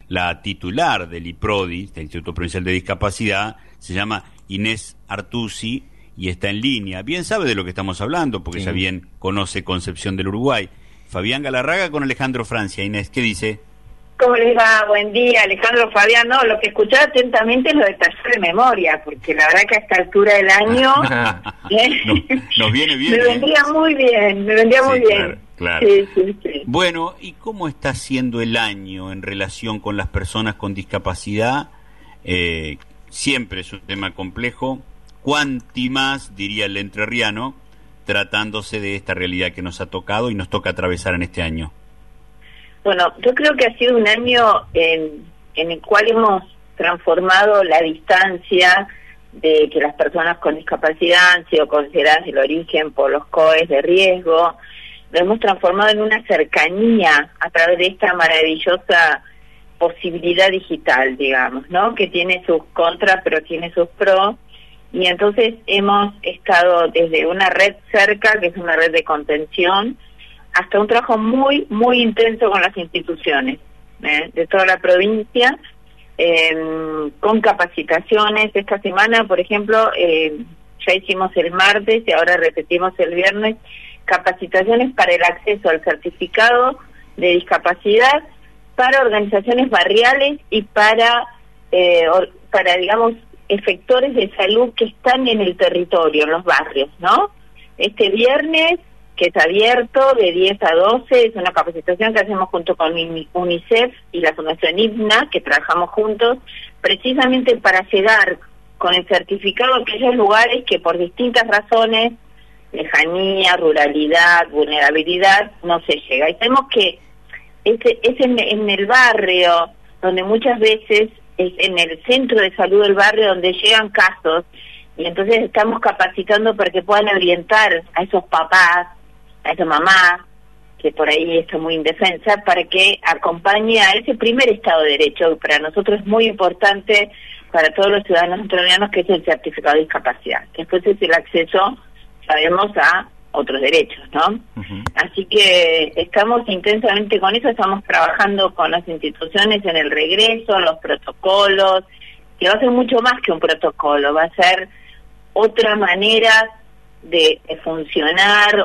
la titular del IPRODI, del Instituto Provincial de Discapacidad, se llama Inés Artusi y está en línea. Bien sabe de lo que estamos hablando, porque ya bien conoce Concepción del Uruguay. Fabián Galarraga con Alejandro Francia. Inés, ¿qué dice? ¿Cómo les va? Buen día, Alejandro, Fabián. No, lo que escuchaba atentamente es lo de taller de memoria, porque la verdad que a esta altura del año nos viene bien. Me vendría muy bien, muy bien. Claro. Sí. Bueno, ¿y cómo está siendo el año en relación con las personas con discapacidad? Siempre es un tema complejo. Cuanti más, diría el entrerriano, tratándose de esta realidad que nos ha tocado y nos toca atravesar en este año. Bueno, yo creo que ha sido un año en el cual hemos transformado la distancia de que las personas con discapacidad han sido consideradas el origen por los COEs de riesgo. Lo hemos transformado en una cercanía a través de esta maravillosa posibilidad digital, digamos, ¿no? Que tiene sus contras, pero tiene sus pros. Y entonces hemos estado desde una red cerca, que es una red de contención, hasta un trabajo muy, muy intenso con las instituciones de toda la provincia, con capacitaciones. Esta semana, por ejemplo, ya hicimos el martes y ahora repetimos el viernes, capacitaciones para el acceso al certificado de discapacidad para organizaciones barriales y para digamos, efectores de salud que están en el territorio, en los barrios, ¿no? Este viernes, que es abierto de 10 a 12, es una capacitación que hacemos junto con UNICEF y la Fundación IBNA, que trabajamos juntos, precisamente para llegar con el certificado a aquellos lugares que por distintas razones, lejanía, ruralidad, vulnerabilidad, no se llega. Y sabemos que es en el barrio, donde muchas veces es en el centro de salud del barrio donde llegan casos, y entonces estamos capacitando para que puedan orientar a esos papás, a esa mamá, que por ahí está muy indefensa, para que acompañe a ese primer Estado de Derecho, que para nosotros es muy importante, para todos los ciudadanos australianos, que es el certificado de discapacidad. Después es el acceso, sabemos, a otros derechos, ¿no? Así que estamos intensamente con eso, estamos trabajando con las instituciones en el regreso, en los protocolos, que va a ser mucho más que un protocolo, va a ser otra manera de funcionar,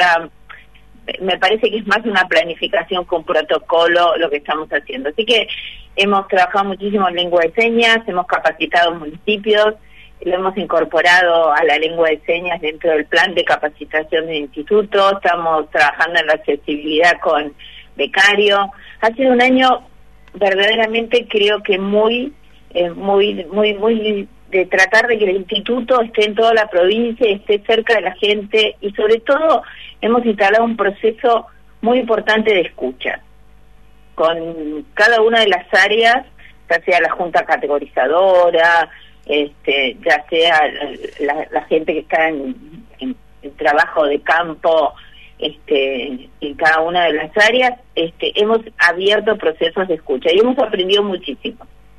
me parece que es más una planificación con protocolo lo que estamos haciendo. Así que hemos trabajado muchísimo en lengua de señas, hemos capacitado municipios, lo hemos incorporado a la lengua de señas dentro del plan de capacitación del instituto, estamos trabajando en la accesibilidad con becario. Ha sido un año verdaderamente, creo que muy de tratar de que el instituto esté en toda la provincia, esté cerca de la gente, y sobre todo hemos instalado un proceso muy importante de escucha con cada una de las áreas, ya sea la junta categorizadora, ya sea la gente que está en trabajo de campo, en cada una de las áreas, hemos abierto procesos de escucha y hemos aprendido muchísimo,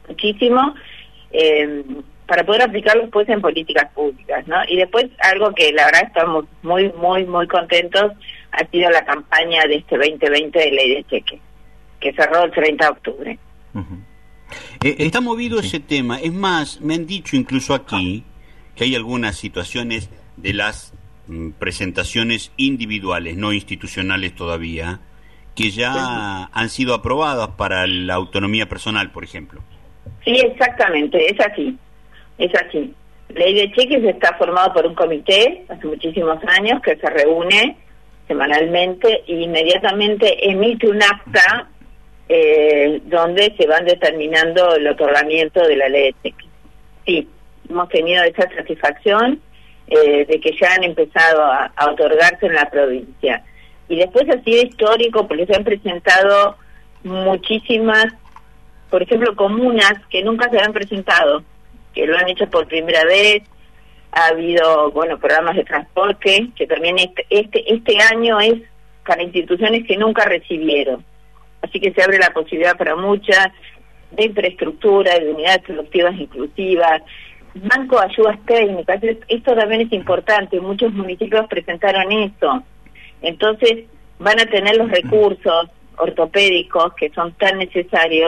para poder aplicarlos pues en políticas públicas, ¿no? Y después algo que la verdad estamos muy, muy, muy contentos ha sido la campaña de este 2020 de Ley de Cheque, que cerró el 30 de octubre. Está movido ese tema. Es más, me han dicho incluso aquí que hay algunas situaciones de las presentaciones individuales, no institucionales todavía, que ya han sido aprobadas para la autonomía personal, por ejemplo. Sí, exactamente, es así. Ley de Cheques está formado por un comité hace muchísimos años que se reúne semanalmente e inmediatamente emite un acta donde se van determinando el otorgamiento de la ley de cheques. Sí, hemos tenido esa satisfacción de que ya han empezado a otorgarse en la provincia. Y después ha sido histórico porque se han presentado muchísimas, por ejemplo, comunas que nunca se habían presentado, que lo han hecho por primera vez. Ha habido, programas de transporte, que también este año es para instituciones que nunca recibieron. Así que se abre la posibilidad para muchas, de infraestructura, de unidades productivas inclusivas, banco de ayudas técnicas. Esto también es importante, muchos municipios presentaron eso. Entonces van a tener los recursos ortopédicos que son tan necesarios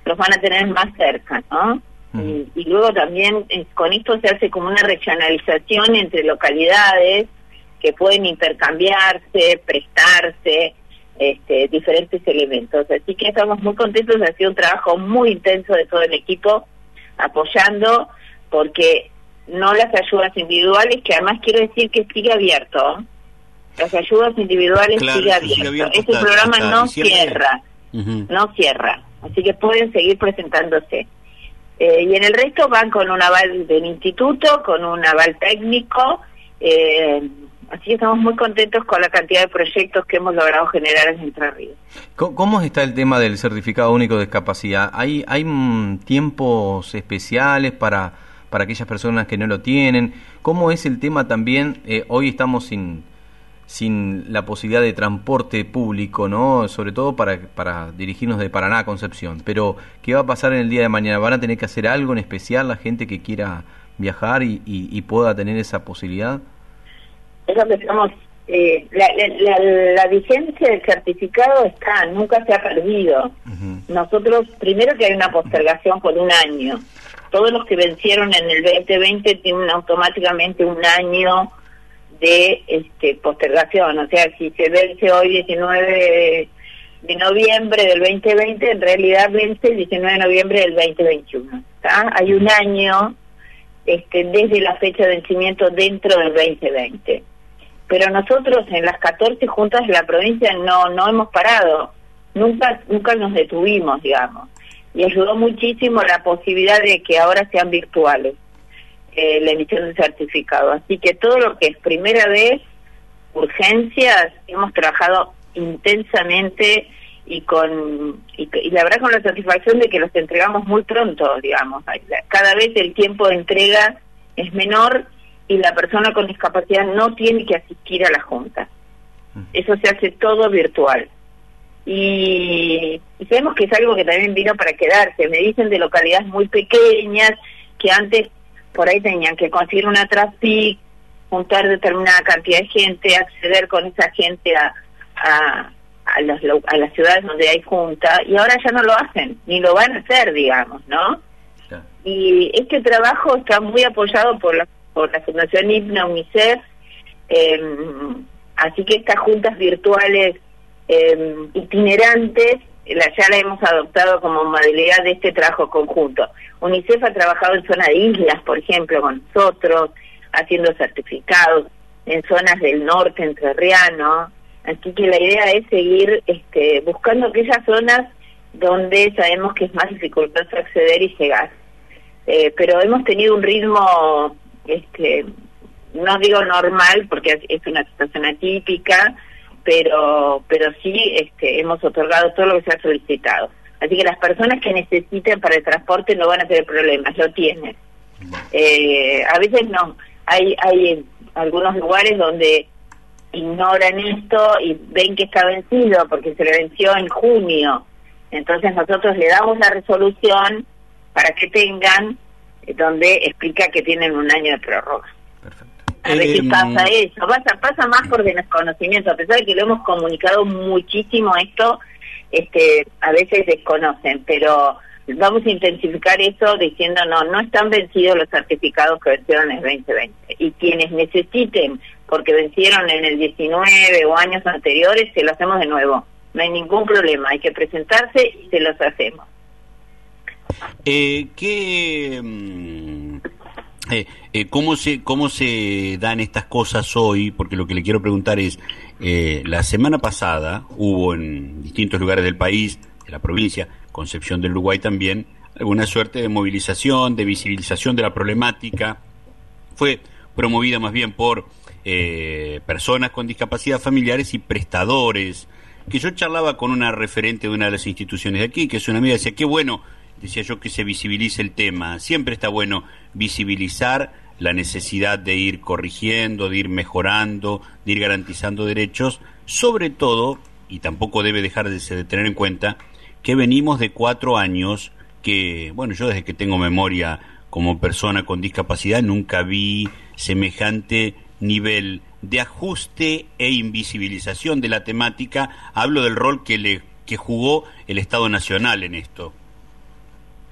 los van a tener más cerca, ¿no? Y luego también con esto se hace como una regionalización entre localidades que pueden intercambiarse, prestarse, diferentes elementos. Así que estamos muy contentos, ha sido un trabajo muy intenso de todo el equipo, apoyando, porque no las ayudas individuales, que además quiero decir que sigue abierto, las ayudas individuales sigue abierto. Este programa no cierra, no cierra, así que pueden seguir presentándose. Y en el resto van con un aval del instituto, con un aval técnico, así que estamos muy contentos con la cantidad de proyectos que hemos logrado generar en Entre Ríos. ¿Cómo está el tema del certificado único de discapacidad? ¿Hay tiempos especiales para aquellas personas que no lo tienen? ¿Cómo es el tema también? Hoy estamos sin la posibilidad de transporte público, ¿no? Sobre todo para dirigirnos de Paraná a Concepción. Pero, ¿qué va a pasar en el día de mañana? ¿Van a tener que hacer algo en especial la gente que quiera viajar y pueda tener esa posibilidad? Es lo que estamos... la vigencia del certificado está, nunca se ha perdido. Nosotros, primero que hay una postergación por un año. Todos los que vencieron en el 2020 tienen automáticamente un año de postergación, o sea, si se vence hoy 19 de noviembre del 2020, en realidad vence el 19 de noviembre del 2021, ¿está? Hay un año desde la fecha de vencimiento dentro del 2020, pero nosotros en las 14 juntas de la provincia no hemos parado, nunca nos detuvimos, digamos, y ayudó muchísimo la posibilidad de que ahora sean virtuales la emisión de certificado. Así que todo lo que es primera vez, urgencias, hemos trabajado intensamente y la verdad con la satisfacción de que los entregamos muy pronto, digamos. Cada vez el tiempo de entrega es menor y la persona con discapacidad no tiene que asistir a la junta. Eso se hace todo virtual. Y sabemos que es algo que también vino para quedarse. Me dicen de localidades muy pequeñas que antes por ahí tenían que conseguir una TRASPIC, juntar determinada cantidad de gente, acceder con esa gente a las ciudades donde hay junta, y ahora ya no lo hacen, ni lo van a hacer, digamos, ¿no? Sí. Y este trabajo está muy apoyado por la Fundación IPNA, UNICEF, así que estas juntas virtuales itinerantes ya la hemos adoptado como modalidad de este trabajo conjunto. UNICEF ha trabajado en zona de islas, por ejemplo, con nosotros, haciendo certificados en zonas del norte entrerriano, así que la idea es seguir buscando aquellas zonas donde sabemos que es más dificultoso acceder y llegar. Pero hemos tenido un ritmo, no digo normal, porque es una situación atípica, pero sí hemos otorgado todo lo que se ha solicitado. Así que las personas que necesiten para el transporte no van a tener problemas, lo tienen. A veces no, hay algunos lugares donde ignoran esto y ven que está vencido porque se le venció en junio. Entonces nosotros le damos la resolución para que tengan, donde explica que tienen un año de prórroga. Perfecto. A veces pasa eso, pasa más por desconocimiento, a pesar de que lo hemos comunicado muchísimo esto, a veces desconocen, pero vamos a intensificar eso diciendo no están vencidos los certificados que vencieron en el 2020, y quienes necesiten porque vencieron en el 19 o años anteriores, se lo hacemos de nuevo, no hay ningún problema, hay que presentarse y se los hacemos. ¿Cómo se dan estas cosas hoy? Porque lo que le quiero preguntar es, la semana pasada hubo en distintos lugares del país, de la provincia, Concepción del Uruguay también, alguna suerte de movilización, de visibilización de la problemática. Fue promovida más bien por personas con discapacidad familiares y prestadores, que yo charlaba con una referente de una de las instituciones de aquí, que es una amiga, decía, qué bueno, decía yo, que se visibilice el tema. Siempre está bueno visibilizar la necesidad de ir corrigiendo, de ir mejorando, de ir garantizando derechos, sobre todo, y tampoco debe dejar de tener en cuenta, que venimos de 4 años que, bueno, yo desde que tengo memoria como persona con discapacidad nunca vi semejante nivel de ajuste e invisibilización de la temática. Hablo del rol que jugó el Estado Nacional en esto.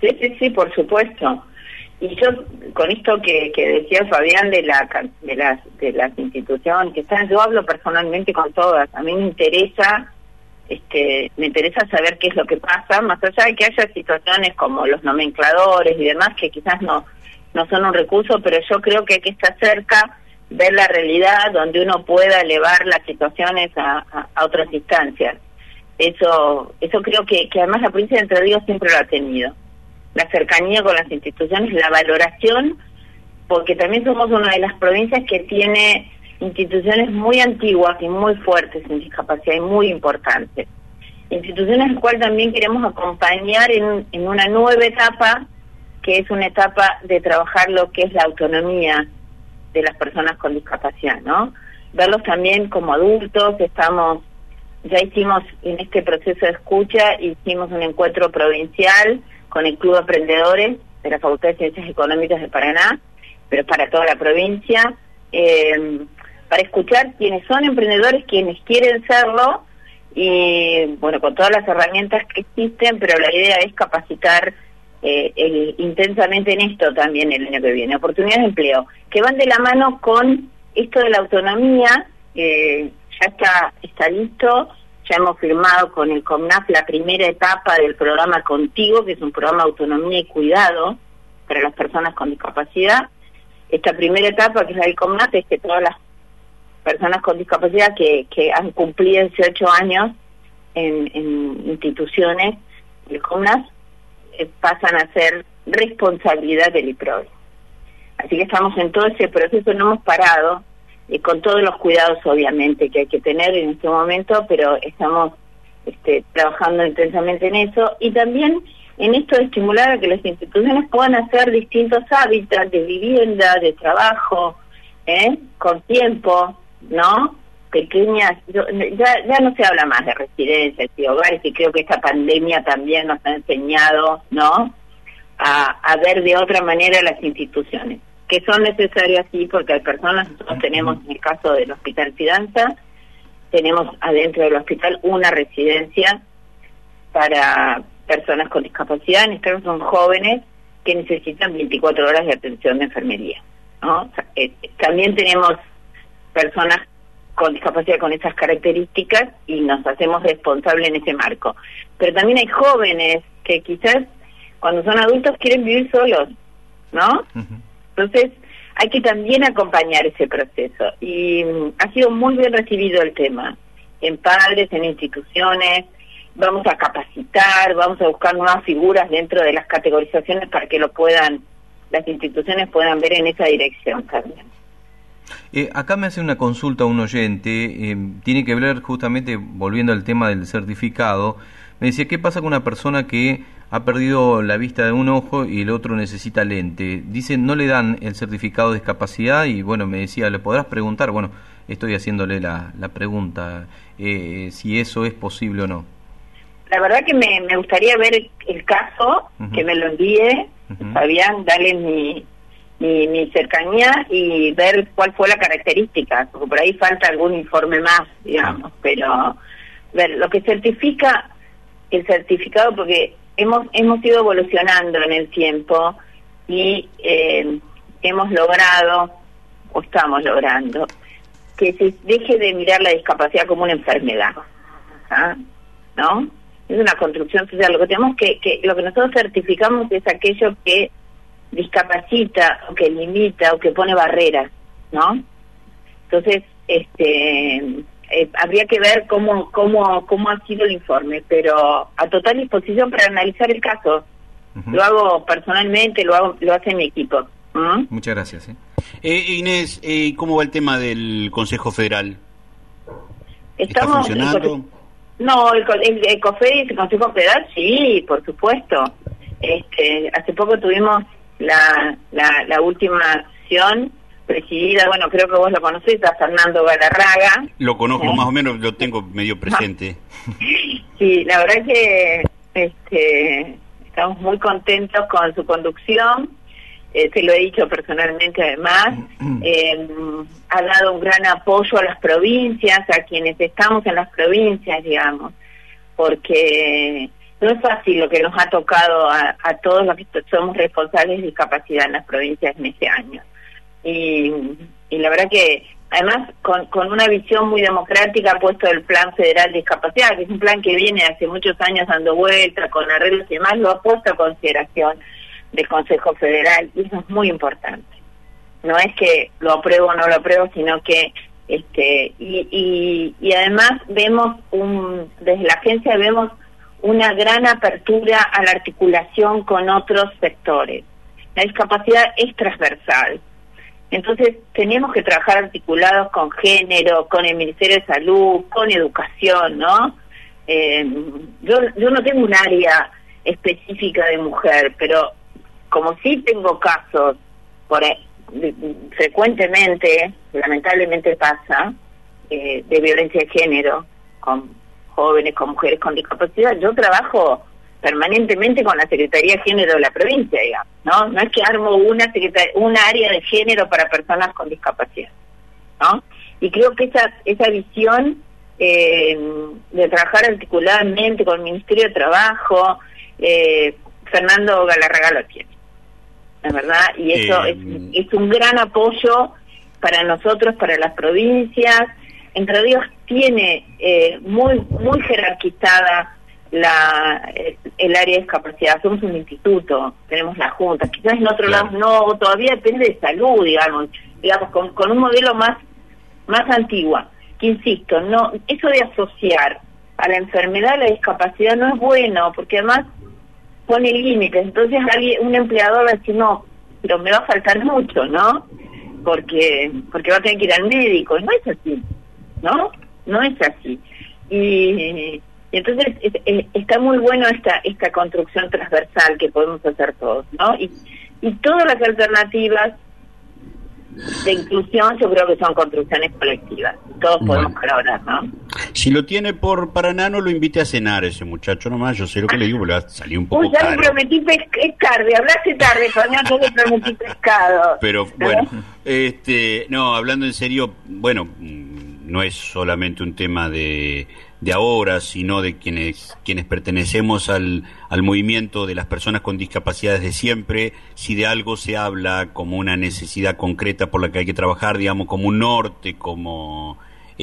Sí, por supuesto. Y yo, con esto que decía Fabián de las instituciones que están, yo hablo personalmente con todas. A mí me interesa saber qué es lo que pasa, más allá de que haya situaciones como los nomencladores y demás, que quizás no son un recurso, pero yo creo que hay que estar cerca, ver la realidad, donde uno pueda elevar las situaciones a otras instancias. Eso creo que además la provincia de Entre Ríos siempre lo ha tenido. La cercanía con las instituciones, la valoración, porque también somos una de las provincias que tiene instituciones muy antiguas y muy fuertes en discapacidad y muy importantes. Instituciones en las cuales también queremos acompañar en una nueva etapa, que es una etapa de trabajar lo que es la autonomía de las personas con discapacidad, ¿no? Verlos también como adultos. Ya hicimos en este proceso de escucha, hicimos un encuentro provincial con el Club de Emprendedores de la Facultad de Ciencias Económicas de Paraná, pero para toda la provincia, para escuchar quiénes son emprendedores, quienes quieren serlo, y bueno, con todas las herramientas que existen, pero la idea es capacitar intensamente en esto también el año que viene. Oportunidades de empleo, que van de la mano con esto de la autonomía. Ya está listo. Ya hemos firmado con el COMNAF la primera etapa del programa Contigo, que es un programa de autonomía y cuidado para las personas con discapacidad. Esta primera etapa, que es la del COMNAF, es que todas las personas con discapacidad que han cumplido 18 años en instituciones del COMNAF pasan a ser responsabilidad del IPROVE. Así que estamos en todo ese proceso, no hemos parado, con todos los cuidados obviamente que hay que tener en este momento, pero estamos trabajando intensamente en eso, y también en esto de estimular a que las instituciones puedan hacer distintos hábitats de vivienda, de trabajo, con tiempo, ¿no? Pequeñas, ya no se habla más de residencias y hogares, y creo que esta pandemia también nos ha enseñado, ¿no?, a ver de otra manera las instituciones, que son necesarias, sí, porque hay personas. Nosotros tenemos, en el caso del Hospital Fidanza, tenemos adentro del hospital una residencia para personas con discapacidad. En este caso son jóvenes que necesitan 24 horas de atención de enfermería, ¿no? O sea, también tenemos personas con discapacidad con esas características y nos hacemos responsables en ese marco. Pero también hay jóvenes que quizás cuando son adultos quieren vivir solos, ¿no? Entonces hay que también acompañar ese proceso, y ha sido muy bien recibido el tema en padres, en instituciones. Vamos a capacitar, vamos a buscar nuevas figuras dentro de las categorizaciones para que las instituciones puedan ver en esa dirección también. Acá me hace una consulta un oyente, tiene que ver justamente, volviendo al tema del certificado. Me decía, ¿qué pasa con una persona que ha perdido la vista de un ojo y el otro necesita lente? Dice, no le dan el certificado de discapacidad, y bueno, me decía, ¿le podrás preguntar? Bueno, estoy haciéndole la pregunta, si eso es posible o no. La verdad que me gustaría ver el caso, que me lo envíe, Fabián, dale mi cercanía y ver cuál fue la característica, porque por ahí falta algún informe más, digamos, pero ver lo que certifica el certificado, porque hemos ido evolucionando en el tiempo y hemos logrado, o estamos logrando, que se deje de mirar la discapacidad como una enfermedad, ¿no? Es una construcción social. Lo que tenemos lo que nosotros certificamos es aquello que discapacita, o que limita, o que pone barreras, ¿no? Entonces, habría que ver cómo ha sido el informe, pero a total disposición para analizar el caso. Lo hago personalmente, lo hace mi equipo. Muchas gracias. Inés, ¿cómo va el tema del Consejo Federal? ¿Está Estamos funcionando? No, el COFEDI, el Consejo Federal, sí, por supuesto. Hace poco tuvimos la última acción presidida, bueno, creo que vos lo conocés, a Fernando Galarraga. Lo conozco, más o menos lo tengo medio presente. Sí, la verdad que estamos muy contentos con su conducción. Se lo he dicho personalmente, además. Ha dado un gran apoyo a las provincias, a quienes estamos en las provincias, digamos, porque no es fácil lo que nos ha tocado a todos los que somos responsables de discapacidad en las provincias en este año. Y la verdad que, además, con una visión muy democrática ha puesto el Plan Federal de Discapacidad, que es un plan que viene hace muchos años dando vuelta, con arreglos y demás, lo ha puesto a consideración del Consejo Federal, y eso es muy importante. No es que lo apruebo o no lo apruebo, sino que y además vemos desde la agencia vemos una gran apertura a la articulación con otros sectores. La discapacidad es transversal, entonces tenemos que trabajar articulados con género, con el Ministerio de Salud, con educación, ¿no? Yo no tengo un área específica de mujer, pero como sí tengo casos frecuentemente, lamentablemente pasa, de violencia de género con jóvenes, con mujeres con discapacidad, yo trabajo permanentemente con la Secretaría de Género de la provincia, digamos, ¿no? No es que armo una área de género para personas con discapacidad, ¿no? Y creo que esa visión de trabajar articuladamente con el Ministerio de Trabajo, Fernando Galarraga lo tiene, la verdad, y eso es un gran apoyo para nosotros, para las provincias. Entre Ríos tiene muy jerarquizada el área de discapacidad. Somos un instituto, tenemos la Junta, quizás en otro lado no, todavía depende de salud, digamos con un modelo más antigua, que insisto, no, eso de asociar a la enfermedad a la discapacidad no es bueno, porque además pone límites. Entonces un empleador va a decir, no, pero me va a faltar mucho, ¿no? Porque va a tener que ir al médico. No es así, ¿no? No es así. Y entonces está muy bueno esta construcción transversal que podemos hacer todos, ¿no? Y todas las alternativas de inclusión yo creo que son construcciones colectivas. Todos podemos colaborar, ¿no? Si lo tiene por Paraná, no lo invite a cenar ese muchacho nomás. Yo sé lo que le digo, le va a salir un poco caro. Ya le prometí es tarde, hablaste tarde, Fabián, yo le prometí pescado. Pero bueno, no, hablando en serio, bueno, no es solamente un tema de ahora, sino de quienes pertenecemos al movimiento de las personas con discapacidades de siempre. Si de algo se habla como una necesidad concreta por la que hay que trabajar, digamos, como un norte, como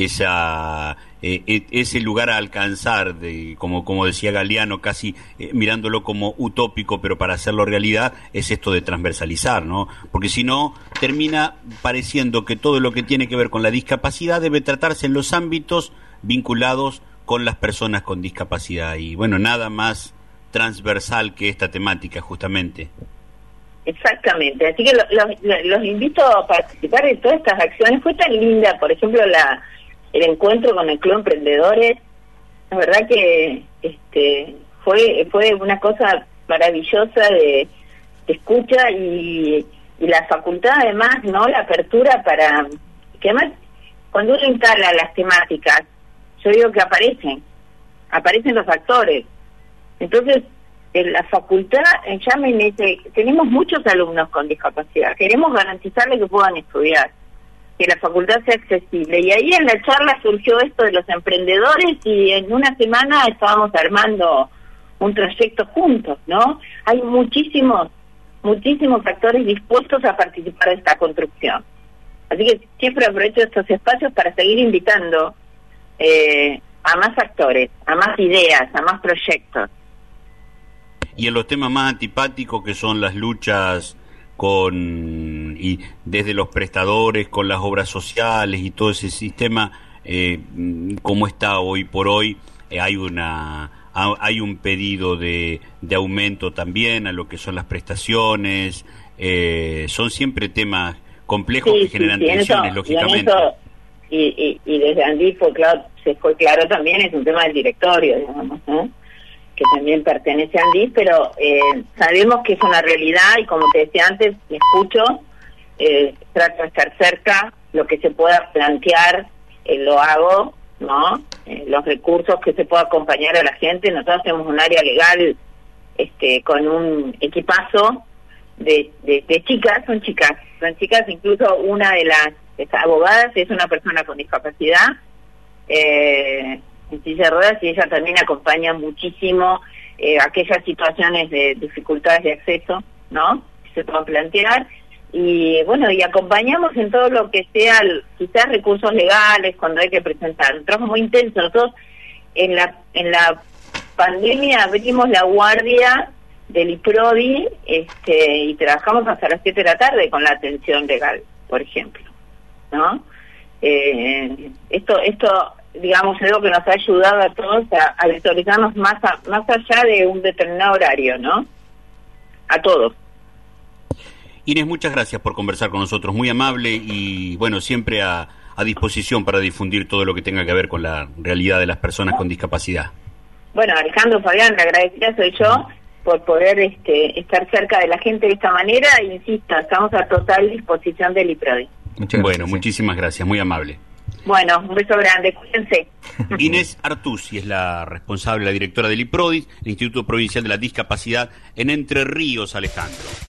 ese lugar a alcanzar, como decía Galeano, casi mirándolo como utópico, pero para hacerlo realidad, es esto de transversalizar, ¿no? Porque si no, termina pareciendo que todo lo que tiene que ver con la discapacidad debe tratarse en los ámbitos vinculados con las personas con discapacidad, y bueno, nada más transversal que esta temática, justamente. Exactamente, así que los invito a participar de todas estas acciones. Fue tan linda, por ejemplo, el encuentro con el Club Emprendedores. La verdad que fue una cosa maravillosa de escucha, y la facultad además, ¿no? La apertura para que además cuando uno instala las temáticas, yo digo que aparecen los actores. Entonces, en la facultad, tenemos muchos alumnos con discapacidad, queremos garantizarles que puedan estudiar, que la facultad sea accesible. Y ahí en la charla surgió esto de los emprendedores, y en una semana estábamos armando un proyecto juntos, ¿no? Hay muchísimos actores dispuestos a participar de esta construcción. Así que siempre aprovecho estos espacios para seguir invitando a más actores, a más ideas, a más proyectos. Y en los temas más antipáticos, que son las luchas y desde los prestadores con las obras sociales y todo ese sistema, como está hoy por hoy, hay un pedido de aumento también a lo que son las prestaciones. Son siempre temas complejos que generan tensiones, lógicamente. Y desde Andí se fue claro también, es un tema del directorio, digamos, ¿no? Que también pertenece a Andí, pero sabemos que es una realidad, y como te decía antes, me escucho, trato de estar cerca, lo que se pueda plantear, lo hago, ¿no? Los recursos que se pueda acompañar a la gente. Nosotros tenemos un área legal con un equipazo de chicas, son chicas, incluso una de las abogadas es una persona con discapacidad, en silla de ruedas, y ella también acompaña muchísimo aquellas situaciones de dificultades de acceso, ¿no?, que se puedan plantear. Y bueno, y acompañamos en todo lo que sea, quizás recursos legales, cuando hay que presentar. Un trabajo muy intenso. Nosotros en la pandemia abrimos la guardia del IPRODI y trabajamos hasta las 7 de la tarde con la atención legal, por ejemplo, ¿no? Esto digamos, es algo que nos ha ayudado a todos a visualizarnos más allá de un determinado horario, ¿no? A todos. Inés, muchas gracias por conversar con nosotros, muy amable y bueno, siempre a disposición para difundir todo lo que tenga que ver con la realidad de las personas con discapacidad. Bueno, Alejandro, Fabián, la agradecida soy yo por poder estar cerca de la gente de esta manera, e insisto, estamos a total disposición del IPRODI. Bueno, muchísimas gracias, muy amable. Bueno, un beso grande, cuídense. Inés Artusi es la responsable, la directora del IPRODI, el Instituto Provincial de la Discapacidad en Entre Ríos, Alejandro.